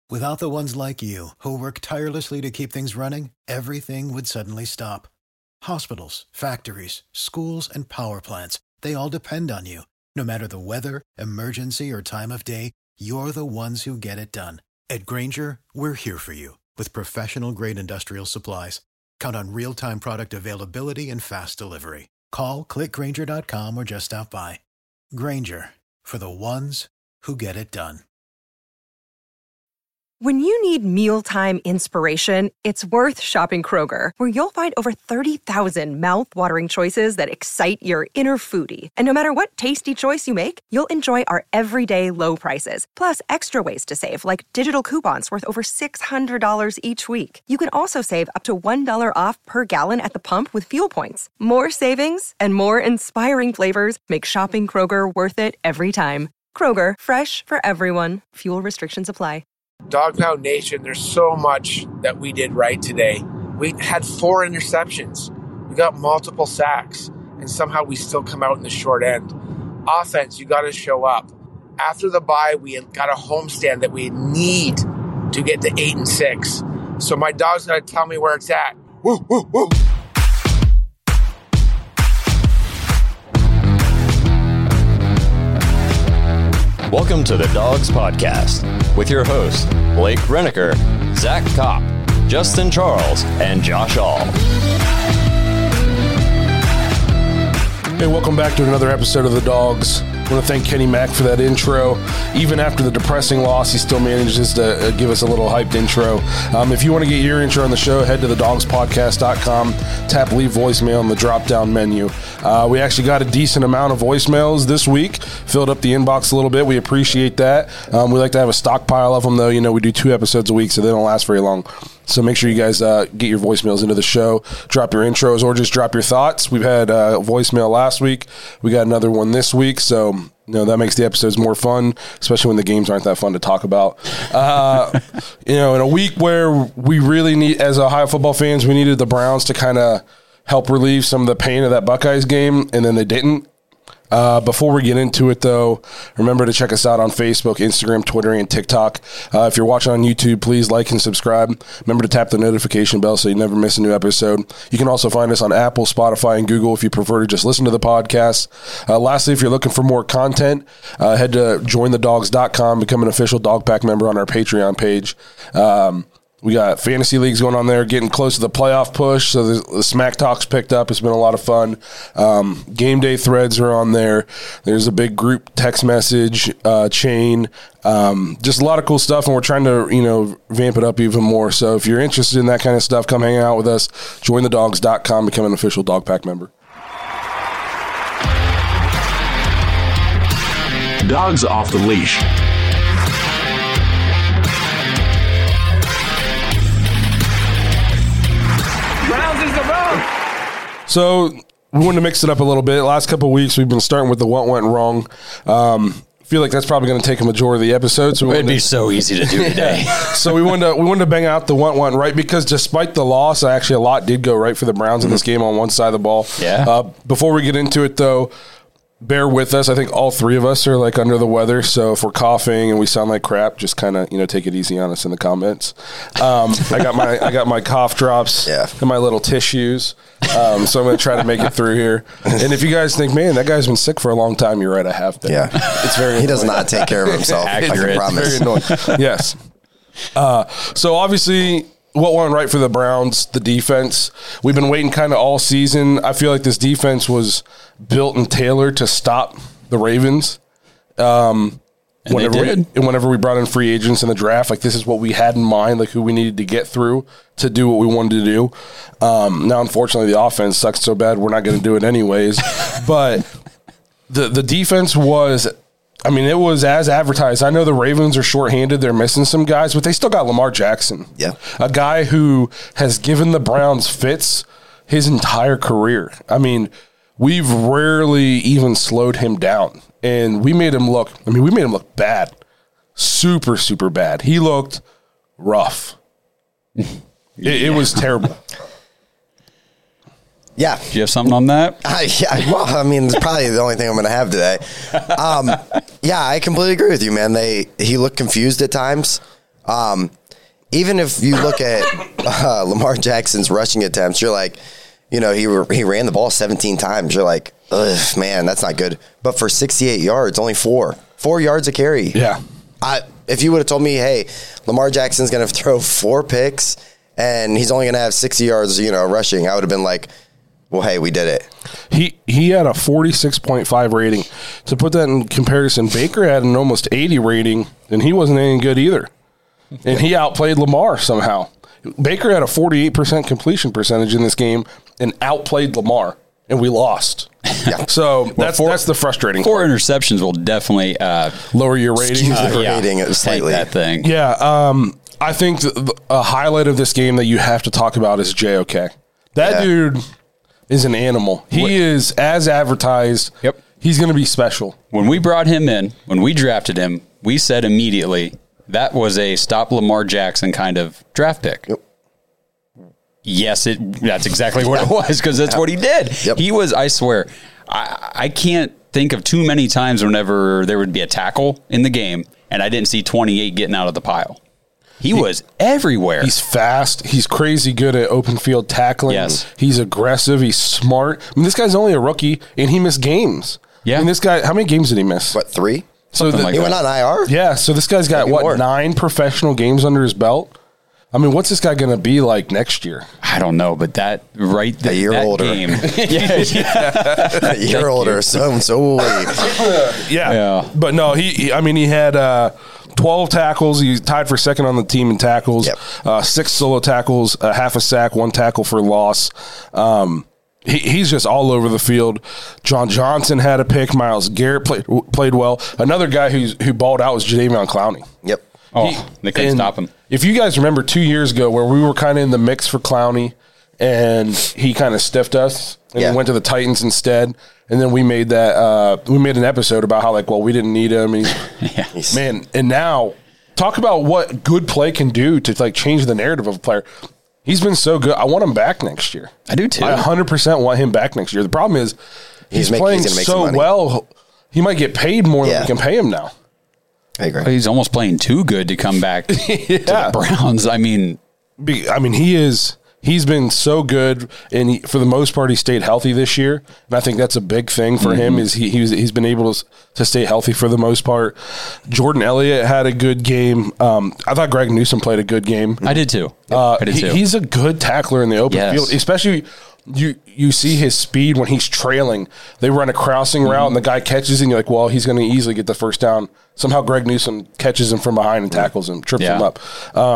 Without the ones like you, who work tirelessly to keep things running, everything would suddenly stop. Hospitals, factories, schools, and power plants, they all depend on you. No matter the weather, emergency, or time of day, you're the ones who get it done. At Grainger, we're here for you with professional-grade industrial supplies. Count on real-time product availability and fast delivery. Call, clickgrainger.com, or just stop by. Grainger, for the ones who get it done. When you need mealtime inspiration, it's worth shopping Kroger, where you'll find over 30,000 mouth-watering choices that excite your inner foodie. And no matter what tasty choice you make, you'll enjoy our everyday low prices, plus extra ways to save, like digital coupons worth over $600 each week. You can also save up to $1 off per gallon at the pump with fuel points. More savings and more inspiring flavors make shopping Kroger worth it every time. Kroger, fresh for everyone. Fuel restrictions apply. Dog Pound Nation, there's so much that we did right today. We had 4 interceptions. We got multiple sacks, and somehow we still come out in the short end. Offense, you got to show up. After the bye, we got a homestand that we need to get to 8-6. So my dog's got to tell me where it's at. Woo, woo, woo. Welcome to the Dogs Podcast with your hosts, Blake Reneker, Zach Kopp, Justin Charles, and Josh All. Hey, welcome back to another episode of The Dogs. I want to thank Kenny Mack for that intro. Even after the depressing loss, he still manages to give us a little hyped intro. If you want to get your intro on the show, head to thedogspodcast.com, tap leave voicemail in the drop-down menu. We actually got a decent amount of voicemails this week, filled up the inbox a little bit. We appreciate that. We like to have a stockpile of them, though. You know, we do 2 episodes a week, so they don't last very long. So make sure you guys get your voicemails into the show, drop your intros, or just drop your thoughts. We've had a voicemail last week. We got another one this week, so that makes the episodes more fun, especially when the games aren't that fun to talk about. In a week where we really need, as Ohio football fans, we needed the Browns to kind of help relieve some of the pain of that Buckeyes game, and then they didn't. Before we get into it, though, remember to check us out on Facebook, Instagram, Twitter, and TikTok. If you're watching on YouTube, please like and subscribe. Remember to tap the notification bell so you never miss a new episode. You can also find us on Apple, Spotify, and Google if you prefer to just listen to the podcast. Lastly, if you're looking for more content, head to jointhedogs.com, become an official Dog Pack member on our Patreon page. We got fantasy leagues going on there, getting close to the playoff push. So the Smack Talk's picked up. It's been a lot of fun. Game day threads are on there. There's a big group text message chain. Just a lot of cool stuff, and we're trying to, vamp it up even more. So if you're interested in that kind of stuff, come hang out with us. Jointhedogs.com, become an official Dog Pack member. Dogs off the leash. So we wanted to mix it up a little bit. Last couple of weeks, we've been starting with the what went wrong. I feel like that's probably going to take a majority of the episode. So it'd be so easy to do today. So we wanted to bang out the what went right, because despite the loss, actually a lot did go right for the Browns in this game on one side of the ball. Yeah. Before we get into it, though, bear with us. I think all 3 of us are under the weather. So if we're coughing and we sound like crap, just kind of, take it easy on us in the comments. I got my cough drops and my little tissues. So I'm going to try to make it through here. And if you guys think, man, that guy's been sick for a long time, you're right. I have been. Yeah. It's very annoying. He does not take care of himself. I can promise. Very annoying. Yes. So obviously, what went right for the Browns? The defense. We've been waiting kind of all season. I feel like this defense was built and tailored to stop the Ravens. Whenever we brought in free agents in the draft, this is what we had in mind, who we needed to get through to do what we wanted to do. Now, unfortunately, the offense sucks so bad we're not going to do it anyways. But the defense was, it was as advertised. I know the Ravens are shorthanded. They're missing some guys, but they still got Lamar Jackson. Yeah. A guy who has given the Browns fits his entire career. We've rarely even slowed him down. And we made him look bad. Super, super bad. He looked rough. It was terrible. Yeah. Do you have something on that? It's probably the only thing I'm going to have today. I completely agree with you, man. He looked confused at times. Even if you look at Lamar Jackson's rushing attempts, you're like, you know, he ran the ball 17 times. You're like, ugh, man, that's not good. But for 68 yards, only 4 yards a carry. Yeah. If you would have told me, hey, Lamar Jackson's going to throw 4 picks and he's only going to have 60 yards, you know, rushing, I would have been like, well, hey, we did it. He had a 46.5 rating. To put that in comparison, Baker had an almost 80 rating, and he wasn't any good either. And he outplayed Lamar somehow. Baker had a 48% completion percentage in this game and outplayed Lamar, and we lost. Yeah. So that's the frustrating 4 interceptions will definitely lower your rating. Rating slightly. That thing. Yeah. I think a highlight of this game that you have to talk about is JOK. That dude is an animal. He is as advertised. Yep. He's going to be special. When we brought him in, when we drafted him, we said immediately that was a stop Lamar Jackson kind of draft pick. Yep. Yes, that's exactly what it was, because that's what he did. Yep. He was, I swear, I can't think of too many times whenever there would be a tackle in the game and I didn't see 28 getting out of the pile. He was everywhere. He's fast. He's crazy good at open field tackling. Yes. He's aggressive. He's smart. I mean, this guy's only a rookie, and he missed games. Yeah. I mean, this guy, how many games did he miss? What, 3? So He went on IR? Yeah, so this guy's got, Maybe more. 9 professional games under his belt? I mean, what's this guy going to be like next year? I don't know, but that a year older. Game. A year older, so late. Yeah. But no, he had 12 tackles. He tied for second on the team in tackles. Yep. 6 solo tackles, half a sack, 1 tackle for loss. He's just all over the field. John Johnson had a pick. Myles Garrett played well. Another guy who balled out was Jadeveon Clowney. Yep. They couldn't stop him. If you guys remember 2 years ago where we were kind of in the mix for Clowney and he kind of stiffed us and we went to the Titans instead, and then we made an episode about how we didn't need him. And man, and now talk about what good play can do to change the narrative of a player. He's been so good. I want him back next year. I do too. I 100% want him back next year. The problem is he's playing so well. He might get paid more than we can pay him now. I agree. He's almost playing too good to come back to the Browns. I mean, he's been so good, and for the most part, he stayed healthy this year. And I think that's a big thing for him is he's been able to stay healthy for the most part. Jordan Elliott had a good game. I thought Greg Newsome played a good game. I did too. He's a good tackler in the open field, especially. You see his speed when he's trailing. They run a crossing route, and the guy catches it, and you're like, well, he's going to easily get the first down. Somehow Greg Newsome catches him from behind and tackles him, trips him up.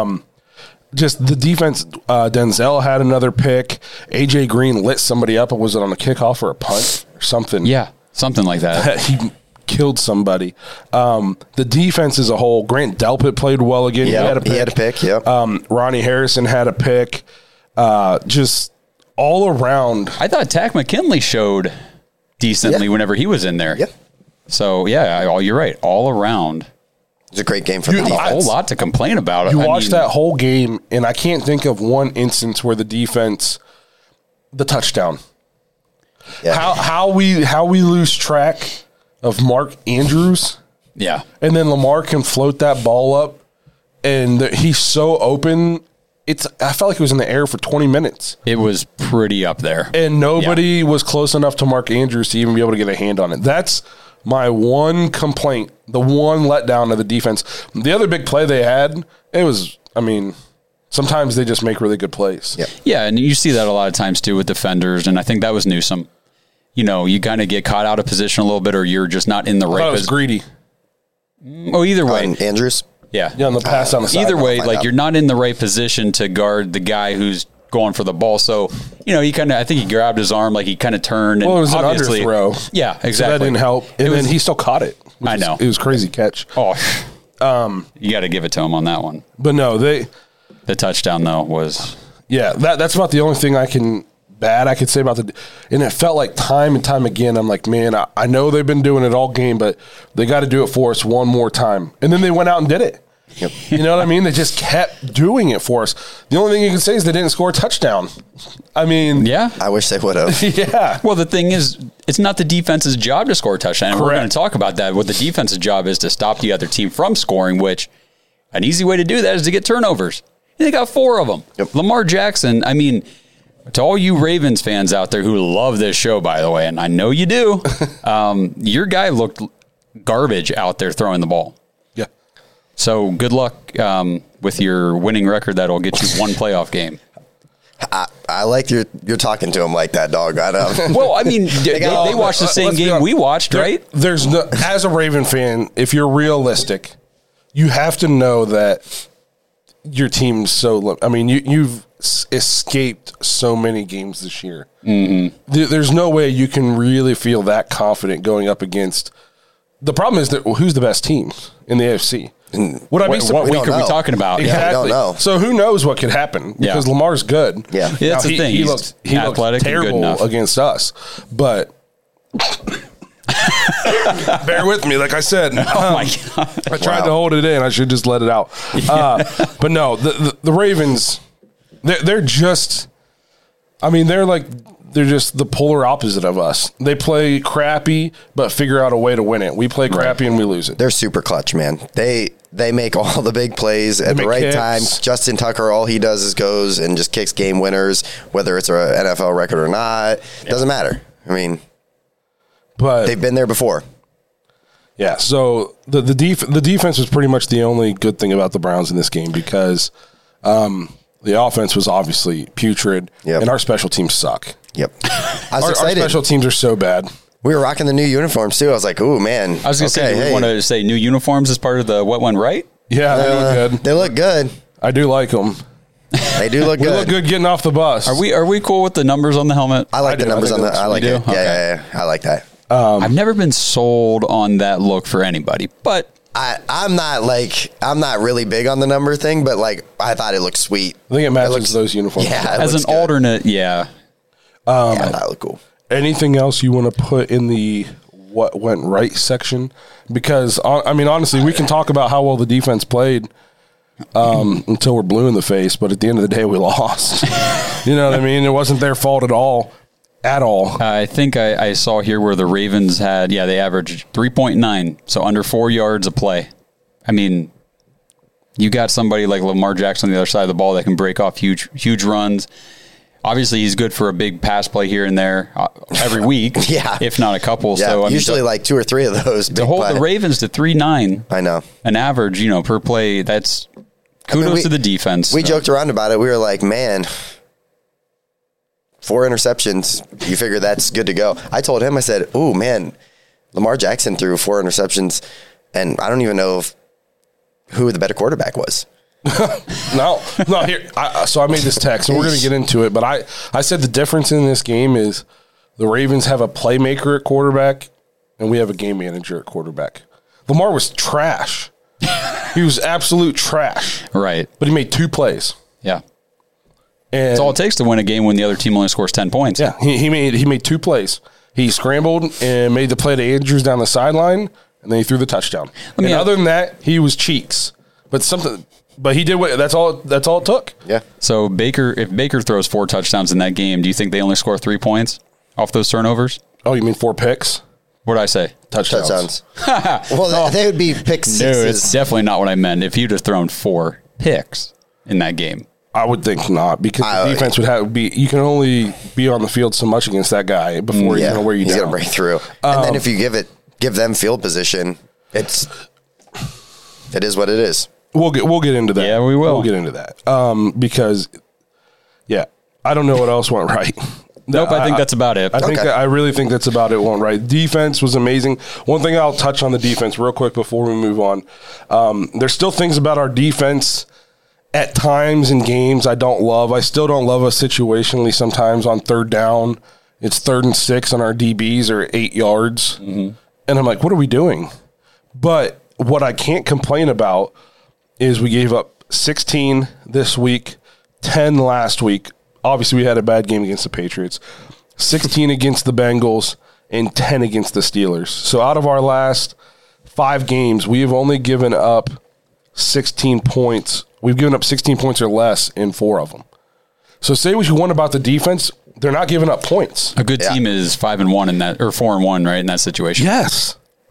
Just the defense, Denzel had another pick. A.J. Green lit somebody up. Was it on a kickoff or a punt or something? Yeah, something like that. He killed somebody. The defense as a whole, Grant Delpit played well again. Yeah, he had a pick. Yep. Ronnie Harrison had a pick. Just all around. I thought Tack McKinley showed decently whenever he was in there. Yep. So, you're right. All around. It's a great game for the defense. A whole lot to complain about. You watch that whole game, and I can't think of one instance where the defense, the touchdown. Yeah. How we lose track of Mark Andrews. Yeah. And then Lamar can float that ball up, and he's so open. I felt like he was in the air for 20 minutes. It was pretty up there. And nobody was close enough to Mark Andrews to even be able to get a hand on it. That's my one complaint, the one letdown of the defense. The other big play they had, sometimes they just make really good plays. Yep. Yeah, and you see that a lot of times too with defenders, and I think that was Newsome. You kind of get caught out of position a little bit, or you're just not in the right position. It was greedy. Oh, either way. Andrews? Yeah, on the pass on the side. Either way, you're not in the right position to guard the guy who's going for the ball. So, I think he grabbed his arm, he kind of turned. Well, it was an underthrow. Yeah, exactly. So that didn't help. And then he still caught it. I know. It was a crazy catch. Oh, you got to give it to him on that one. But no, the touchdown though was. Yeah, that's about the only thing I could say about and it felt like time and time again, I'm like, man, I know they've been doing it all game, but they got to do it for us one more time. And then they went out and did it. Yep. You know what I mean? They just kept doing it for us. The only thing you can say is they didn't score a touchdown. Yeah. I wish they would have. Yeah. Well, the thing is, it's not the defense's job to score a touchdown. And we're going to talk about that. What the defense's job is to stop the other team from scoring, which An easy way to do that is to get turnovers. And they got 4 of them. Yep. Lamar Jackson, I mean, to all you Ravens fans out there who love this show, by the way, and I know you do, your guy looked garbage out there throwing the ball. Yeah. So good luck with your winning record. That'll get you 1 playoff game. I like you're talking to him like that, dog. I know. Well, I mean, they watched the same game we watched, right? There's no, as a Raven fan, if you're realistic, you have to know that your team's so. I mean, you've escaped so many games this year. Mm-hmm. There's no way you can really feel that confident going up against. The problem is that who's the best team in the AFC? What week are we talking about? Exactly. Yeah, we don't know. So who knows what could happen? Because Lamar's good. Yeah, that's the thing. He looked athletic and good terrible enough against us, but. Bear with me, like I said. Oh my God. I tried to hold it in. I should just let it out. But no, the Ravens, they're just. I mean, they're just the polar opposite of us. They play crappy, but figure out a way to win it. We play crappy and we lose it. They're super clutch, man. They make all the big plays at the right kicks. time. Justin Tucker, all he does is goes and just kicks game winners, whether it's an NFL record or not. Doesn't matter. I mean, but they've been there before. Yeah, so the defense was pretty much the only good thing about the Browns in this game because the offense was obviously putrid, and our special teams suck. Yep. Our special teams are so bad. We were rocking the new uniforms, too. I was like, ooh, man. I was going to say, we want to say new uniforms as part of the what went right? Yeah, they look good. They look good. I do like them. They do look good. We look good getting off the bus. Are we cool with the numbers on the helmet? I like the numbers on the. I like it. Okay. Yeah. I like that. I've never been sold on that look for anybody, but I'm not really big on the number thing, but like I thought it looked sweet. I think it matches those uniforms. Yeah, as an alternate, yeah. That looked cool. Anything else you want to put in the what went right section? Because I mean, honestly, we can talk about how well the defense played until we're blue in the face, but at the end of the day, we lost. You know what I mean? It wasn't their fault at all. I think I saw here where the Ravens they averaged 3.9, so under 4 yards a play. I mean, you got somebody like Lamar Jackson on the other side of the ball that can break off huge runs. Obviously, he's good for a big pass play here and there every week, if not a couple. Yeah, so usually like 2 or 3 of those. To hold the Ravens to 3.9, I know, an average, per play. That's kudos to the defense. We joked around about it. We were like, man, 4 interceptions. You figure that's good to go. I told him, I said, oh man, Lamar Jackson threw 4 interceptions, and I don't even know who the better quarterback was. No. Here. So I made this text, and we're going to get into it. But I said the difference in this game is the Ravens have a playmaker at quarterback, and we have a game manager at quarterback. Lamar was trash. He was absolute trash. Right. But he made 2 plays. Yeah. And that's all it takes to win a game when the other team only scores 10 points. Yeah. He made 2 plays. He scrambled and made the play to Andrews down the sideline, and then he threw the touchdown. Other than that, he was cheeks. But he did what that's all it took. Yeah. So if Baker throws 4 touchdowns in that game, do you think they only score 3 points off those turnovers? Oh, you mean 4 picks? What did I say? Touchdowns. Well, they would be pick sixes. No, it's definitely not what I meant. If you'd have thrown 4 picks in that game, I would think not, because the defense would be. You can only be on the field so much against that guy before he's going to wear you down. He's going to break through, and then if you give them field position, it is what it is. We'll get into that. Yeah, we will. We'll get into that because, I don't know what else went right. Nope, I think that's about it. I really think that's about it. Went right. Defense was amazing. One thing I'll touch on the defense real quick before we move on. There's still things about our defense at times in games I don't love. I still don't love us situationally. Sometimes on 3rd down, it's 3rd and 6 and our DBs are 8 yards, and I'm like, what are we doing? But what I can't complain about is we gave up 16 this week, 10 last week. Obviously, we had a bad game against the Patriots. 16 against the Bengals and 10 against the Steelers. So out of our last 5 games, we have only given up 16 points. We've given up 16 points or less in 4 of them. So say what you want about the defense, they're not giving up points. A good team is 5-1 in that, or 4-1, right, in that situation. Yes.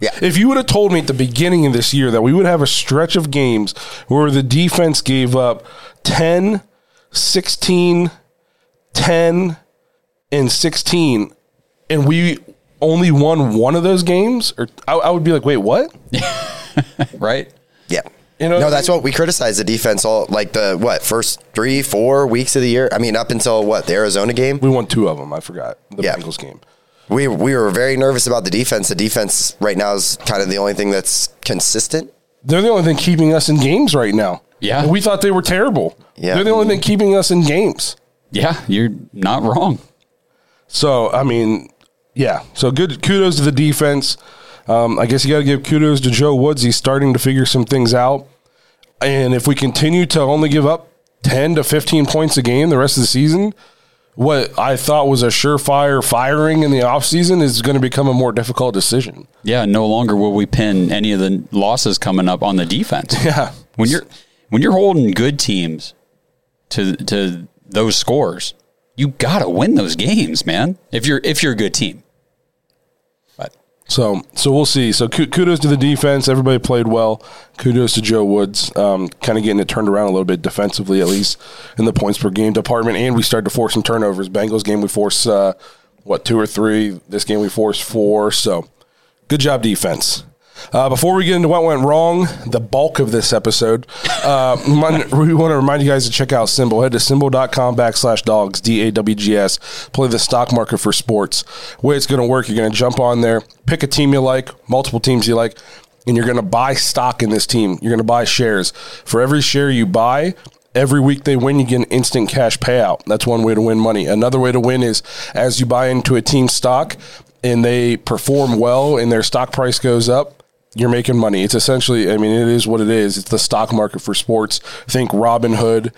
Yeah. If you would have told me at the beginning of this year that we would have a stretch of games where the defense gave up 10, 16, 10, and 16, and we only won one of those games, or I would be like, wait, what? Right? Yeah. You know, no, that's what we criticize the defense all like first 3-4 weeks of the year. I mean, up until the Arizona game. We won 2 of them. I forgot the Bengals game. We were very nervous about the defense. The defense right now is kind of the only thing that's consistent. They're the only thing keeping us in games right now. Yeah. We thought they were terrible. Yeah. They're the only thing keeping us in games. Yeah, you're not wrong. So, I mean, yeah. So good kudos to the defense. I guess you got to give kudos to Joe Woods. He's starting to figure some things out. And if we continue to only give up 10 to 15 points a game the rest of the season, what I thought was a surefire firing in the offseason is going to become a more difficult decision. Yeah, no longer will we pin any of the losses coming up on the defense. Yeah. When you're holding good teams to those scores, you got to win those games, man. If you're a good team. So we'll see. So kudos to the defense. Everybody played well. Kudos to Joe Woods, kind of getting it turned around a little bit defensively, at least in the points per game department. And we started to force some turnovers. Bengals game we forced 2 or 3. This game we forced 4. So good job, defense. Before we get into what went wrong, the bulk of this episode, we want to remind you guys to check out Symbol. Head to symbol.com/dogs, DAWGS. Play the stock market for sports. The way it's going to work, you're going to jump on there, pick a team you like, multiple teams you like, and you're going to buy stock in this team. You're going to buy shares. For every share you buy, every week they win, you get an instant cash payout. That's one way to win money. Another way to win is as you buy into a team stock and they perform well and their stock price goes up, you're making money. It's essentially, I mean, it is what it is. It's the stock market for sports. Think Robinhood,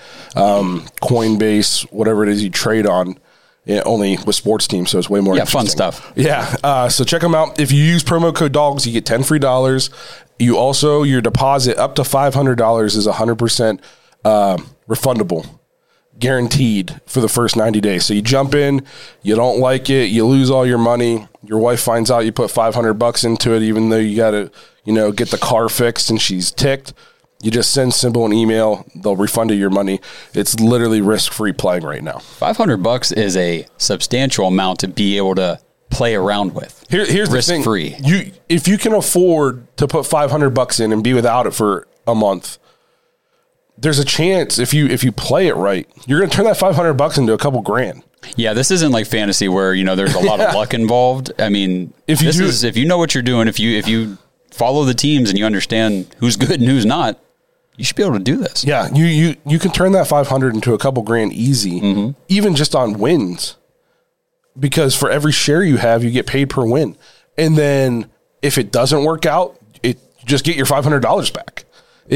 Coinbase, whatever it is you trade on, only with sports teams, so it's way more interesting. Fun stuff. Yeah, so check them out. If you use promo code DOGS, you get $10 free. You also, your deposit up to $500 is 100% refundable. Guaranteed for the first 90 days. So you jump in, you don't like it, you lose all your money. Your wife finds out you put $500 into it, even though you got to, get the car fixed and she's ticked. You just send Symbol an email, they'll refund you your money. It's literally risk-free playing right now. $500 is a substantial amount to be able to play around with. Here's risk-free. The thing. If you can afford to put $500 in and be without it for a month, there's a chance if you play it right, you're going to turn that $500 into a couple grand. Yeah, this isn't like fantasy where there's a lot of luck involved. I mean, if you know what you're doing, if you follow the teams and you understand who's good and who's not, you should be able to do this. Yeah, you can turn that $500 into a couple grand easy, even just on wins. Because for every share you have, you get paid per win, and then if it doesn't work out, you just get your $500 back.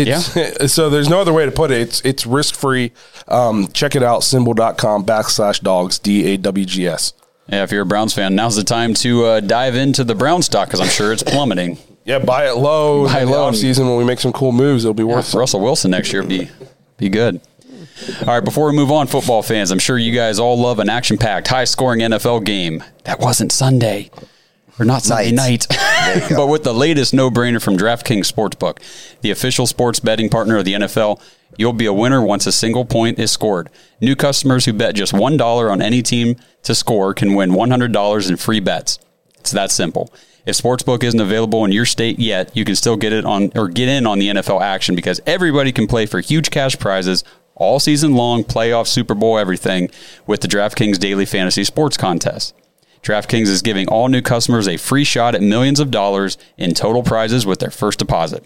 So there's no other way to put it. It's risk-free. Check it out, symbol.com/dogs, DAWGS. Yeah, if you're a Browns fan, now's the time to dive into the Brown stock because I'm sure it's plummeting. Yeah, buy it low. Buy it low. Season when we make some cool moves, it'll be worth it. Russell Wilson next year be good. All right, before we move on, football fans, I'm sure you guys all love an action-packed, high-scoring NFL game. That wasn't Sunday. Or not Sunday night. But with the latest no-brainer from DraftKings Sportsbook, the official sports betting partner of the NFL, you'll be a winner once a single point is scored. New customers who bet just $1 on any team to score can win $100 in free bets. It's that simple. If Sportsbook isn't available in your state yet, you can still get in on the NFL action because everybody can play for huge cash prizes all season long, playoff, Super Bowl, everything with the DraftKings Daily Fantasy Sports Contest. DraftKings is giving all new customers a free shot at millions of dollars in total prizes with their first deposit.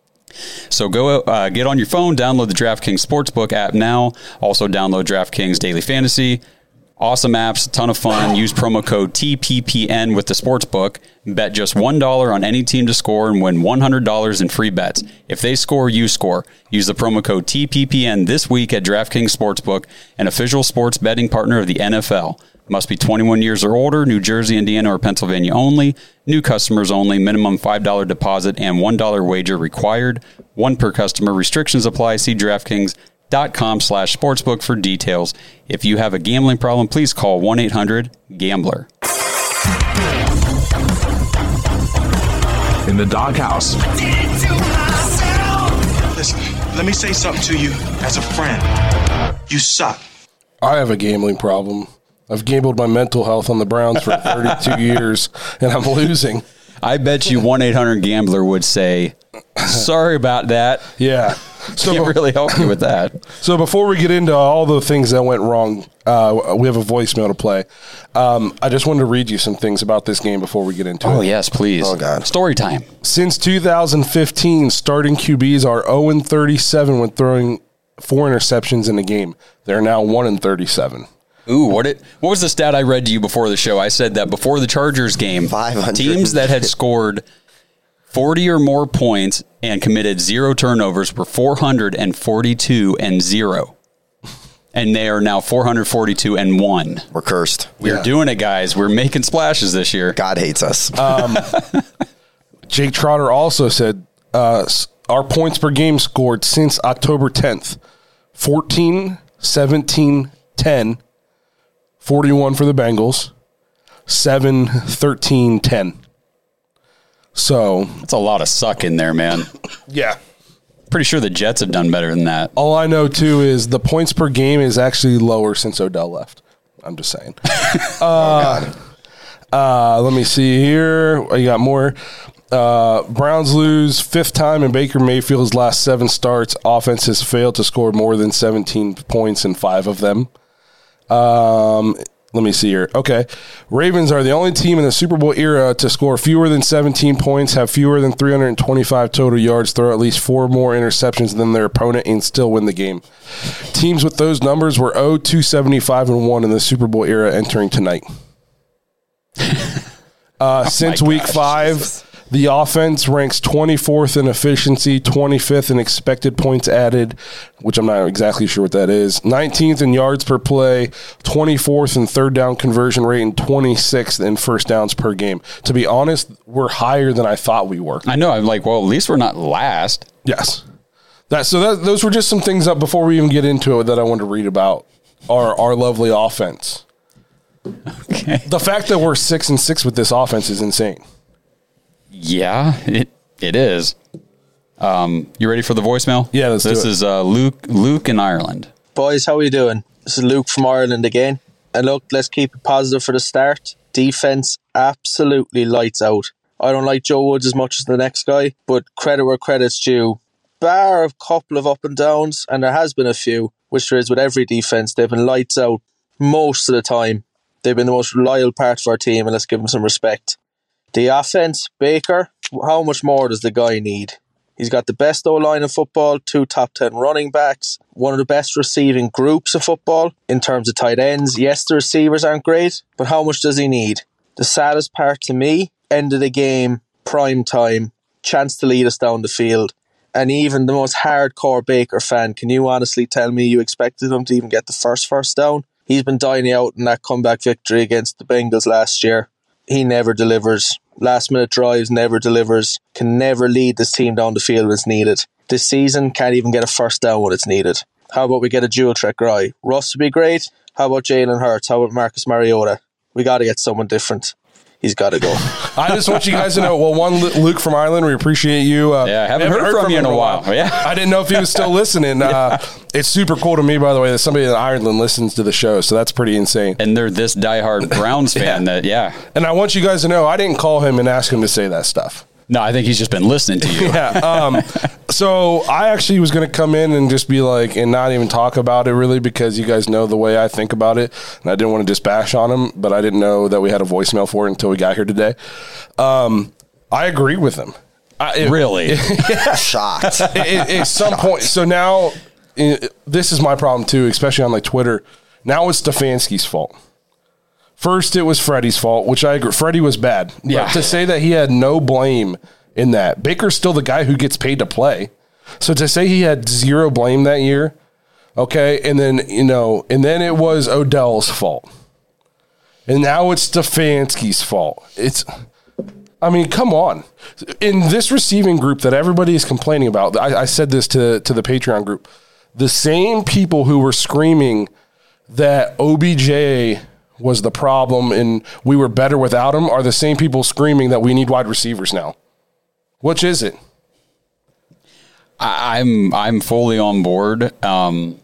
So go get on your phone, download the DraftKings Sportsbook app now. Also download DraftKings Daily Fantasy. Awesome apps, a ton of fun. Use promo code TPPN with the Sportsbook. Bet just $1 on any team to score and win $100 in free bets. If they score, you score. Use the promo code TPPN this week at DraftKings Sportsbook, an official sports betting partner of the NFL. Must be 21 years or older, New Jersey, Indiana, or Pennsylvania only. New customers only. Minimum $5 deposit and $1 wager required. One per customer. Restrictions apply. See DraftKings.com/sportsbook for details. If you have a gambling problem, please call 1-800-GAMBLER. In the doghouse. Listen, let me say something to you as a friend. You suck. I have a gambling problem. I've gambled my mental health on the Browns for 32 years, and I'm losing. I bet you 1-800-GAMBLER would say, sorry about that. Yeah. So can't really help you with that. So before we get into all the things that went wrong, we have a voicemail to play. I just wanted to read you some things about this game before we get into it. Oh, yes, please. Oh, God. Story time. Since 2015, starting QBs are 0-37 when throwing 4 interceptions in a game. They're now 1-37. Ooh, what was the stat I read to you before the show? I said that before the Chargers game, 500. teams that had scored 40 or more points and committed 0 turnovers were 442-0. And they are now 442-1. We're cursed. We're doing it, guys. We're making splashes this year. God hates us. Jake Trotter also said our points per game scored since October 10th, 14, 17, 10, 41 for the Bengals, 7, 13, 10. So that's a lot of suck in there, man. Yeah. Pretty sure the Jets have done better than that. All I know, too, is the points per game is actually lower since Odell left. I'm just saying. God. Let me see here. You got more. Browns lose 5th time in Baker Mayfield's last 7 starts. Offense has failed to score more than 17 points in 5 of them. Let me see here. Okay. Ravens are the only team in the Super Bowl era to score fewer than 17 points, have fewer than 325 total yards, throw at least 4 more interceptions than their opponent, and still win the game. Teams with those numbers were 0-275-1 in the Super Bowl era entering tonight. Since week 5, the offense ranks 24th in efficiency, 25th in expected points added, which I'm not exactly sure what that is, 19th in yards per play, 24th in third down conversion rate, and 26th in first downs per game. To be honest, we're higher than I thought we were. I know. I'm like, well, at least we're not last. Yes. Those were just some things up before we even get into it that I wanted to read about our lovely offense. Okay. The fact that we're 6-6 with this offense is insane. Yeah, it is. You ready for the voicemail? Yeah, let's do it. This is Luke in Ireland. Boys, how are you doing? This is Luke from Ireland again. And look, let's keep it positive for the start. Defense absolutely lights out. I don't like Joe Woods as much as the next guy, but credit where credit's due. Bar a couple of up and downs, and there has been a few, which there is with every defense. They've been lights out most of the time. They've been the most loyal part of our team, and let's give them some respect. The offense, Baker, how much more does the guy need? He's got the best O-line in football, 2 top 10 running backs, one of the best receiving groups of football in terms of tight ends. Yes, the receivers aren't great, but how much does he need? The saddest part to me, end of the game, prime time, chance to lead us down the field. And even the most hardcore Baker fan, can you honestly tell me you expected him to even get the first down? He's been dining out in that comeback victory against the Bengals last year. He never delivers. Last minute drives, never delivers. Can never lead this team down the field when it's needed. This season, can't even get a first down when it's needed. How about we get a dual threat guy? Russ would be great. How about Jalen Hurts? How about Marcus Mariota? We got to get someone different. He's got to go. I just want you guys to know, well, one, Luke from Ireland, we appreciate you. I haven't heard from you in a while. Yeah. I didn't know if he was still listening. It's super cool to me, by the way, that somebody in Ireland listens to the show, so that's pretty insane. And they're this diehard Browns fan And I want you guys to know, I didn't call him and ask him to say that stuff. No, I think he's just been listening to you. So I actually was going to come in and just be like, and not even talk about it really, because you guys know the way I think about it. And I didn't want to just bash on him, but I didn't know that we had a voicemail for it until we got here today. I agree with him. Really? Shocked. At some point. So now, this is my problem too, especially on like Twitter. Now it's Stefanski's fault. First, it was Freddie's fault, which I agree. Freddie was bad. Yeah. But to say that he had no blame in that, Baker's still the guy who gets paid to play. So to say he had zero blame that year, okay, and then it was Odell's fault, and now it's Stefanski's fault. Come on. In this receiving group that everybody is complaining about, I said this to the Patreon group, the same people who were screaming that OBJ was the problem and we were better without him are the same people screaming that we need wide receivers now. Which is it? I'm fully on board. I'm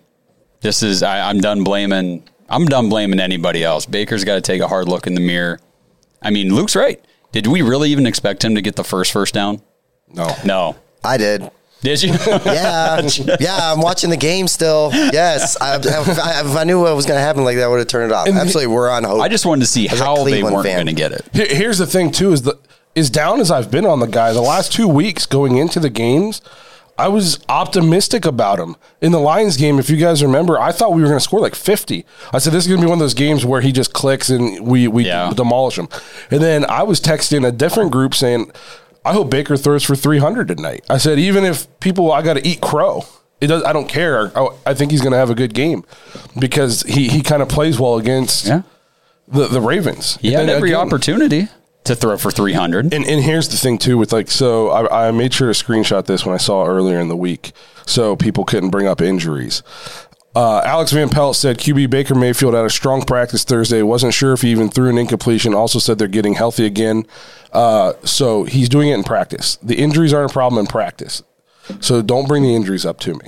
done blaming anybody else. Baker's got to take a hard look in the mirror. I mean, Luke's right. Did we really even expect him to get the first down? No. I did. Did you? Yeah. I'm watching the game still. Yes. If I knew what was going to happen like that, I would have turned it off. Absolutely, we're on hope. I just wanted to see how they weren't going to get it. Here's the thing, too, is down as I've been on the guy, the last 2 weeks going into the games, I was optimistic about him. In the Lions game, if you guys remember, I thought we were going to score like 50. I said, this is going to be one of those games where he just clicks and we demolish him. And then I was texting a different group saying, I hope Baker throws for 300 tonight. I said, even if I got to eat crow, I don't care. I think he's going to have a good game because he kind of plays well against the Ravens. He had every opportunity to throw for 300. And here's the thing, too, with I made sure to screenshot this when I saw it earlier in the week so people couldn't bring up injuries. Alex Van Pelt said QB Baker Mayfield had a strong practice Thursday. Wasn't sure if he even threw an incompletion. Also said they're getting healthy again. So he's doing it in practice. The injuries aren't a problem in practice. So don't bring the injuries up to me.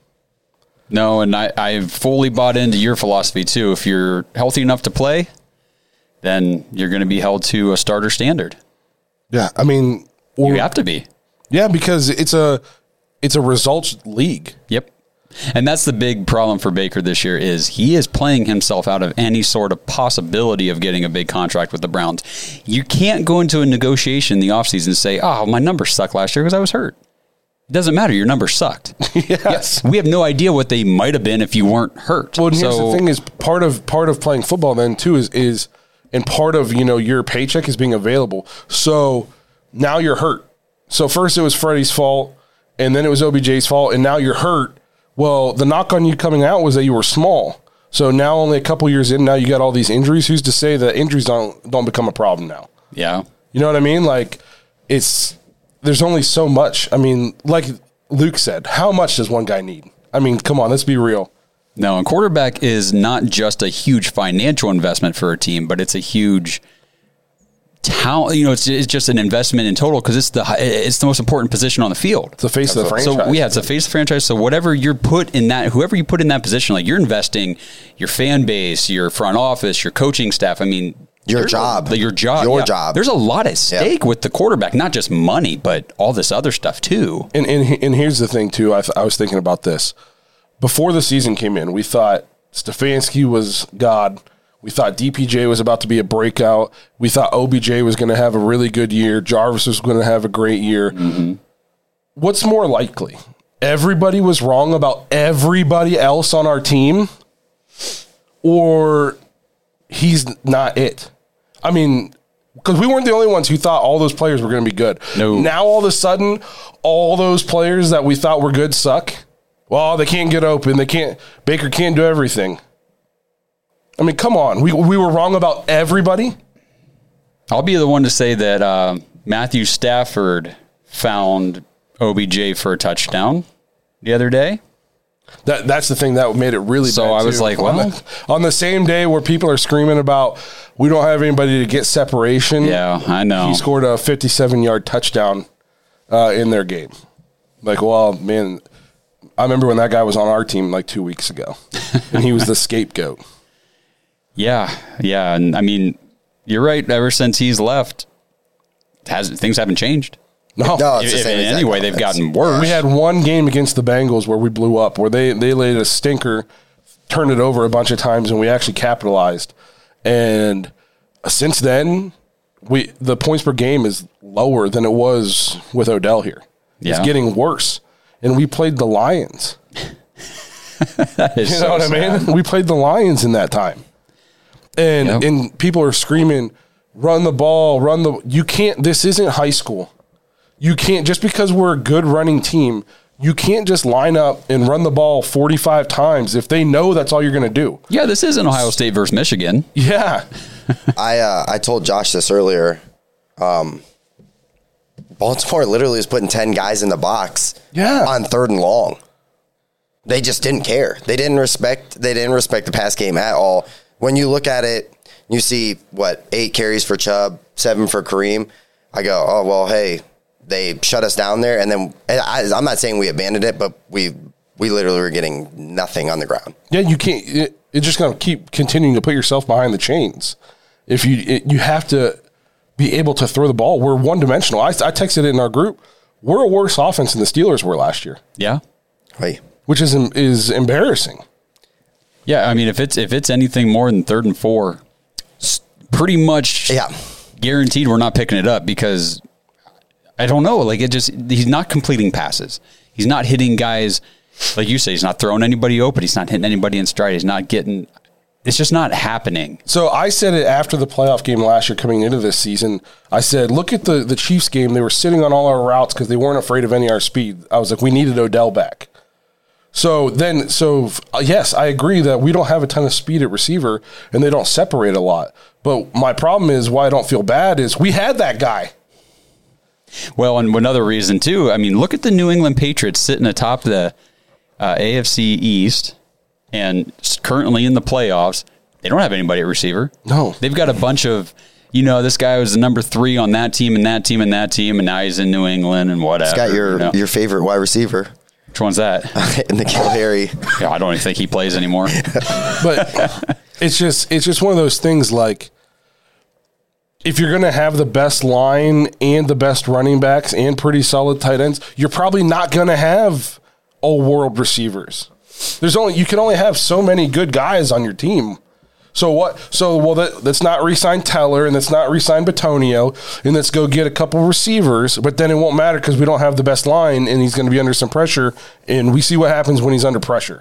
No, and I've fully bought into your philosophy, too. If you're healthy enough to play, then you're going to be held to a starter standard. Yeah, I mean... you have to be. Yeah, because it's a results league. Yep. And that's the big problem for Baker this year is he is playing himself out of any sort of possibility of getting a big contract with the Browns. You can't go into a negotiation in the offseason and say, my numbers sucked last year because I was hurt. It doesn't matter. Your numbers sucked. Yes. We have no idea what they might have been if you weren't hurt. Well, and here's the thing is part of playing football then too is and part of, your paycheck is being available. So now you're hurt. So first it was Freddie's fault and then it was OBJ's fault and now you're hurt. Well, the knock on you coming out was that you were small. So now only a couple years in, now you got all these injuries. Who's to say that injuries don't become a problem now? Yeah. You know what I mean? Like there's only so much. I mean, like Luke said, how much does one guy need? I mean, come on, let's be real. No, and quarterback is not just a huge financial investment for a team, but it's a huge talent. It's just an investment in total because it's the most important position on the field. It's the face of the franchise. So it's the face of the franchise. So whoever you put in that position, like you're investing your fan base, your front office, your coaching staff. I mean, your job. Your job. There's a lot at stake with the quarterback, not just money, but all this other stuff too. And here's the thing too. I was thinking about this. Before the season came in, we thought Stefanski was God. We thought DPJ was about to be a breakout. We thought OBJ was going to have a really good year. Jarvis was going to have a great year. Mm-hmm. What's more likely? Everybody was wrong about everybody else on our team, or he's not it? I mean, because we weren't the only ones who thought all those players were going to be good. No. Now all of a sudden, all those players that we thought were good suck. Well, they can't get open. Baker can't do everything. I mean, come on. We were wrong about everybody. I'll be the one to say that Matthew Stafford found OBJ for a touchdown the other day. That's the thing that made it really bad. So I was like, well, on the same day where people are screaming about we don't have anybody to get separation. Yeah, I know. He scored a 57-yard touchdown in their game. Like, well, man, I remember when that guy was on our team like 2 weeks ago, and he was the scapegoat. Yeah, and I mean, you're right. Ever since he's left, things haven't changed. No, it's the same anyway, they've gotten worse. We had one game against the Bengals where we blew up, where they laid a stinker, turned it over a bunch of times, and we actually capitalized. And since then, the points per game is lower than it was with Odell here. It's getting worse. And we played the Lions. You know what I mean? We played the Lions in that time. And people are screaming, run the ball, you can't, this isn't high school. You can't, just because we're a good running team, you can't just line up and run the ball 45 times if they know that's all you're going to do. Yeah, this isn't Ohio State versus Michigan. Yeah. I told Josh this earlier. Baltimore literally was putting 10 guys in the box on 3rd and long. They just didn't care. They didn't respect the pass game at all. When you look at it, you see, 8 carries for Chubb, 7 for Kareem. I go, oh, well, hey, they shut us down there. And then I'm not saying we abandoned it, but we literally were getting nothing on the ground. Yeah, you can't. It's just going to keep continuing to put yourself behind the chains. If you have to be able to throw the ball. We're one dimensional. I texted it in our group. We're a worse offense than the Steelers were last year. Yeah, right. Which is embarrassing. Yeah, I mean, if it's anything more than 3rd and 4, pretty much guaranteed we're not picking it up because I don't know. Like he's not completing passes. He's not hitting guys. Like you say, he's not throwing anybody open. He's not hitting anybody in stride. He's not getting. It's just not happening. So I said it after the playoff game last year coming into this season. I said, look at the Chiefs game. They were sitting on all our routes because they weren't afraid of any of our speed. I was like, we needed Odell back. So yes, I agree that we don't have a ton of speed at receiver and they don't separate a lot. But my problem is why I don't feel bad is we had that guy. Well, and another reason too, I mean, look at the New England Patriots sitting atop the AFC East and currently in the playoffs. They don't have anybody at receiver. No. They've got a bunch of, this guy was the number 3 on that team and that team and that team, and now he's in New England and whatever. He's got your favorite wide receiver. Which one's that? N'Keal Harry. Yeah, I don't even think he plays anymore. But it's just one of those things like, if you're going to have the best line and the best running backs and pretty solid tight ends, you're probably not going to have all-world receivers. You can only have so many good guys on your team. So what? So let's not re-sign Teller and let's not re-sign Bitonio and let's go get a couple receivers. But then it won't matter because we don't have the best line and he's going to be under some pressure. And we see what happens when he's under pressure.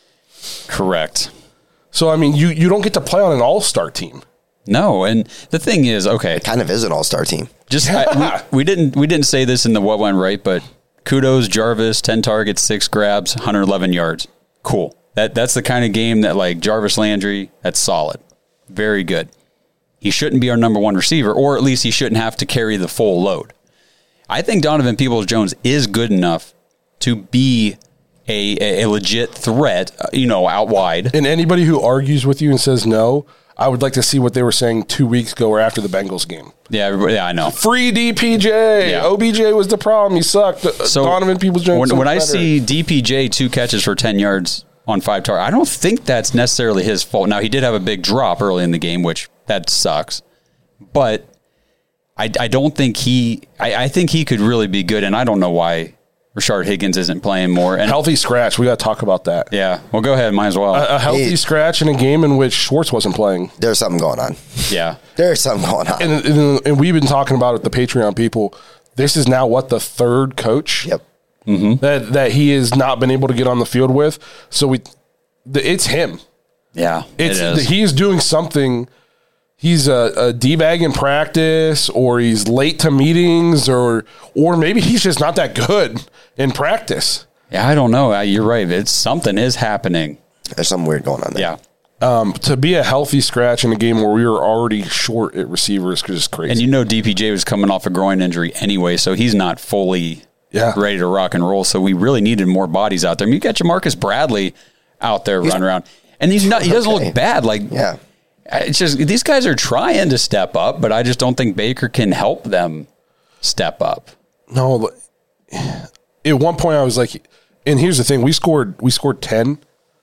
Correct. So I mean, you don't get to play on an all-star team. No, and the thing is, okay, it kind of is an all-star team. Just we didn't say this in the what went right, but kudos Jarvis, 10 targets, 6 grabs, 111 yards. Cool. That's the kind of game that, like, Jarvis Landry, that's solid. Very good. He shouldn't be our number 1 receiver, or at least he shouldn't have to carry the full load. I think Donovan Peoples-Jones is good enough to be a legit threat, out wide. And anybody who argues with you and says no, I would like to see what they were saying 2 weeks ago or after the Bengals game. Yeah, I know. Free DPJ. Yeah. OBJ was the problem. He sucked. So Donovan Peoples-Jones. When I see DPJ 2 catches for 10 yards on 5 targets, I don't think that's necessarily his fault. Now, he did have a big drop early in the game, which that sucks. But I don't think I think he could really be good, and I don't know why Rashard Higgins isn't playing more. And healthy scratch. We got to talk about that. Yeah. Well, go ahead. Might as well. A healthy scratch in a game in which Schwartz wasn't playing. There's something going on. Yeah. There's something going on. And we've been talking about it, the Patreon people. This is now the 3rd coach. Yep. Mm-hmm. That he has not been able to get on the field with. So it's him. Yeah, it is. He is doing something. He's a D-bag in practice, or he's late to meetings, or maybe he's just not that good in practice. Yeah, I don't know. You're right. Something is happening. There's something weird going on there. Yeah. To be a healthy scratch in a game where we were already short at receivers is just crazy. And DPJ was coming off a groin injury anyway, so he's not fully ready to rock and roll. So we really needed more bodies out there. I mean, you got Jamarcus Bradley out there running around, and he doesn't look bad. It's just these guys are trying to step up, but I just don't think Baker can help them step up. No, at one point I was like, and here's the thing: we scored 10.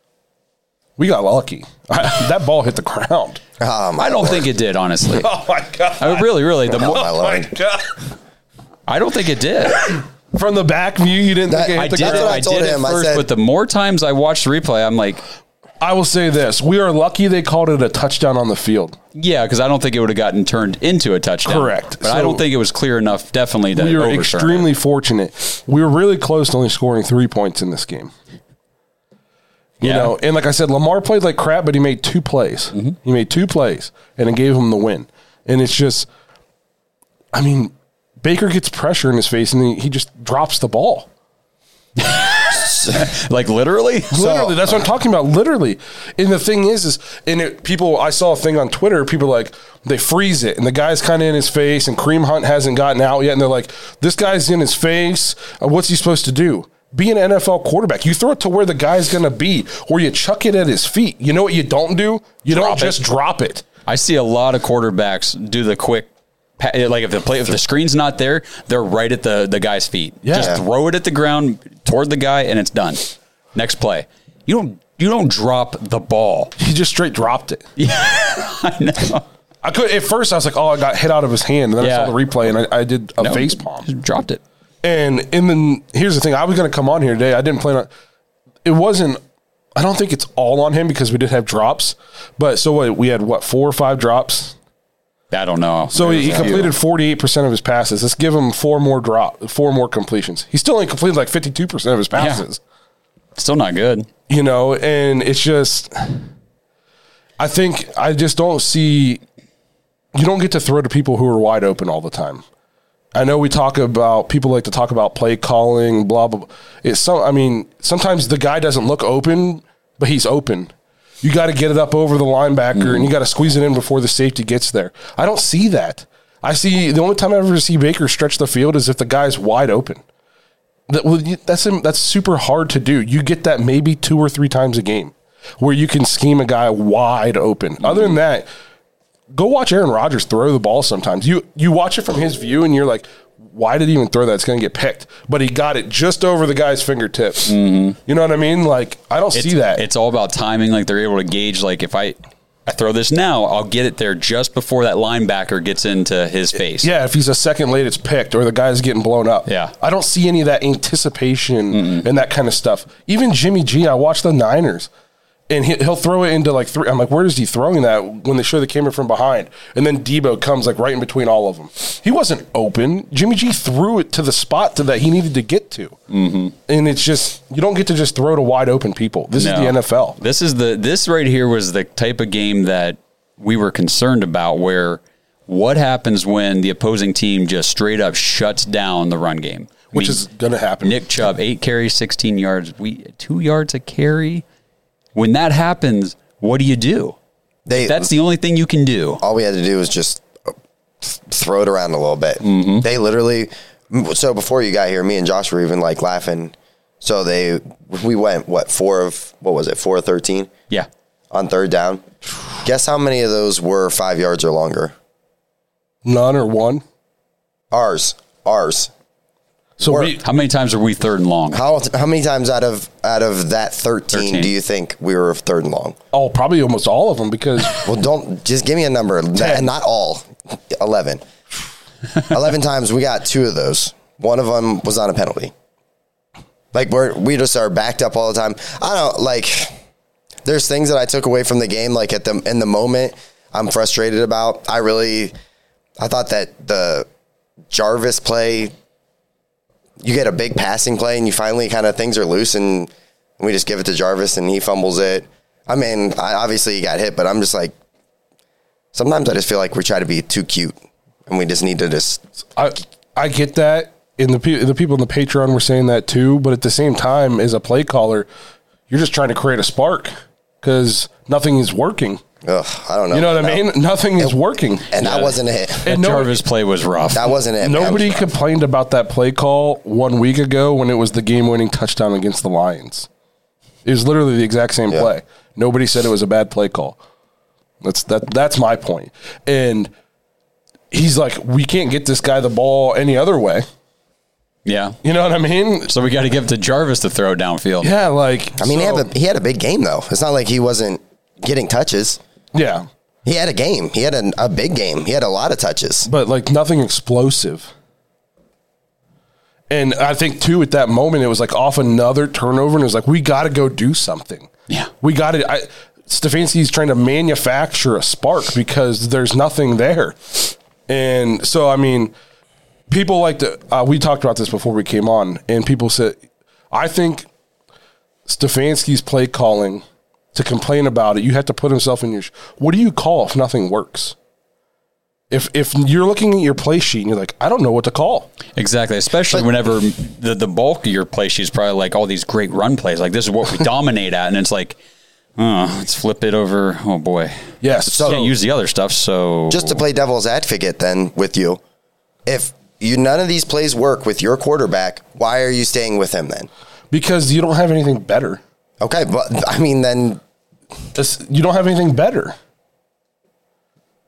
We got lucky. That ball hit the ground. I don't think it did, honestly. Oh my god! Really. My God. I don't think it did. From the back view, you didn't think it hit the ground? I told him first, but the more times I watched the replay, I'm like, I will say this. We are lucky they called it a touchdown on the field. Yeah, because I don't think it would have gotten turned into a touchdown. Correct. But I don't think it was clear enough, definitely, to we were extremely fortunate. We were really close to only scoring 3 points in this game. And like I said, Lamar played like crap, but he made 2 plays. Mm-hmm. He made 2 plays, and it gave him the win. And it's just, I mean, Baker gets pressure in his face, and he just drops the ball. Like literally? Literally. That's what I'm talking about. Literally. And the thing is I saw a thing on Twitter, people they freeze it, and the guy's kind of in his face, and Kareem Hunt hasn't gotten out yet, and they're like, this guy's in his face. What's he supposed to do? Be an NFL quarterback. You throw it to where the guy's going to be, or you chuck it at his feet. You know what you don't do? You don't just drop it. I see a lot of quarterbacks do the quick Like if the screen's not there, they're right at the guy's feet. Yeah. Just throw it at the ground toward the guy, and it's done. Next play. You don't drop the ball. He just straight dropped it. Yeah, I know. At first I was like, I got hit out of his hand, and then I saw the replay, and I did a face palm. Just dropped it. And then here's the thing: I was going to come on here today. I didn't plan on. It wasn't. I don't think it's all on him because we did have drops. But we had 4 or 5 drops. I don't know. So he completed 48% of his passes. Let's give him 4 more completions. He still only completed like 52% of his passes. Yeah. Still not good. And it's just, I think I just don't see, you don't get to throw to people who are wide open all the time. I know people like to talk about play calling, blah, blah, blah. Sometimes the guy doesn't look open, but he's open. You got to get it up over the linebacker, and you got to squeeze it in before the safety gets there. I don't see that. The only time I ever see Baker stretch the field is if the guy's wide open. That's super hard to do. You get that maybe 2 or 3 times a game where you can scheme a guy wide open. Other than that, go watch Aaron Rodgers throw the ball sometimes. You watch it from his view, and you're like, why did he even throw that? It's going to get picked. But he got it just over the guy's fingertips. Mm-hmm. You know what I mean? Like, I don't see that. It's all about timing. Like, they're able to gauge, like, if I throw this now, I'll get it there just before that linebacker gets into his face. Yeah, if he's a second late, it's picked, or the guy's getting blown up. Yeah. I don't see any of that anticipation and that kind of stuff. Even Jimmy G, I watch the Niners. And he'll throw it into like 3. I'm like, where is he throwing that when they show the camera from behind? And then Debo comes like right in between all of them. He wasn't open. Jimmy G threw it to the spot that he needed to get to. Mm-hmm. And it's just, you don't get to just throw to wide open people. This is the NFL. This right here was the type of game that we were concerned about, where what happens when the opposing team just straight up shuts down the run game? Which is going to happen. Nick Chubb, 8 carries, 16 yards. 2 yards a carry. When that happens, what do you do? That's the only thing you can do. All we had to do was just throw it around a little bit. Mm-hmm. They literally, so before you got here, me and Josh were even like laughing. So we went, 4 of 13? Yeah. On 3rd down. Guess how many of those were 5 yards or longer? None or 1? Ours. So how many times are we 3rd and long? How many times out of that 13 do you think we were 3rd and long? Oh, probably almost all of them, because well, don't just give me a number. Not all. 11. 11 times we got 2 of those. One of them was on a penalty. Like we just are backed up all the time. I don't like. There's things that I took away from the game. Like in the moment, I'm frustrated about. I thought that the Jarvis play. You get a big passing play, and you finally kind of things are loose, and we just give it to Jarvis, and he fumbles it. I mean, obviously he got hit, but I'm just like, sometimes I just feel like we try to be too cute, and we just need to just. I get that, and the people in the Patreon were saying that too, but at the same time, as a play caller, you're just trying to create a spark because nothing is working. Ugh, I don't know. You know what I mean? Nothing is working. And that wasn't it. And Jarvis' play was rough. That wasn't it. Nobody complained about that play call 1 week ago when it was the game-winning touchdown against the Lions. It was literally the exact same play. Nobody said it was a bad play call. That's my point. And he's like, we can't get this guy the ball any other way. Yeah. You know what I mean? So we got to give it to Jarvis to throw downfield. Yeah, like. I mean, he had a big game, though. It's not like he wasn't getting touches. Yeah. He had a game. He had a big game. He had a lot of touches. But, like, nothing explosive. And I think, too, at that moment, it was, like, off another turnover, and it was like, we got to go do something. Yeah. We got to – Stefanski's trying to manufacture a spark because there's nothing there. And so, I mean, people like to we talked about this before we came on, and people said, I think Stefanski's play calling – to complain about it, you have to put himself in your. What do you call if nothing works? If you're looking at your play sheet and you're like, I don't know what to call. Exactly, especially whenever the bulk of your play sheet is probably like all these great run plays. Like this is what we dominate at, and it's like, let's flip it over. Oh boy, yes. So can't use the other stuff. So just to play devil's advocate, then with you, if none of these plays work with your quarterback, why are you staying with him then? Because you don't have anything better. Okay, but I mean, then you don't have anything better.